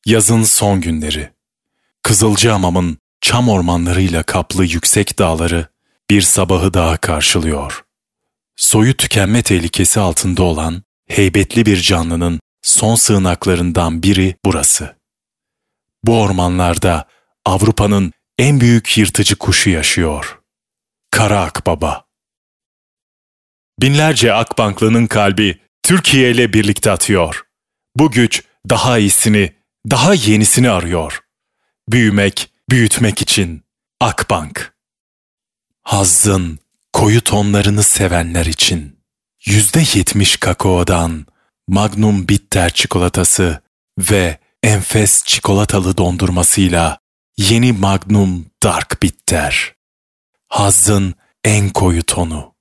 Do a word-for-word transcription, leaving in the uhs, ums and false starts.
Yazın son günleri. Kızılcahamam'ın çam ormanlarıyla kaplı yüksek dağları bir sabahı daha karşılıyor. Soyu tükenme tehlikesi altında olan heybetli bir canlının son sığınaklarından biri burası. Bu ormanlarda Avrupa'nın en büyük yırtıcı kuşu yaşıyor. Kara akbaba. Binlerce Akbanklı'nın kalbi Türkiye ile birlikte atıyor. Bu güç daha iyisini, daha yenisini arıyor. Büyümek, büyütmek için Akbank. Hazzın koyu tonlarını sevenler için. Yüzde yetmiş kakaodan Magnum Bitter çikolatası ve enfes çikolatalı dondurmasıyla yeni Magnum Dark Bitter. Hazzın en koyu tonu.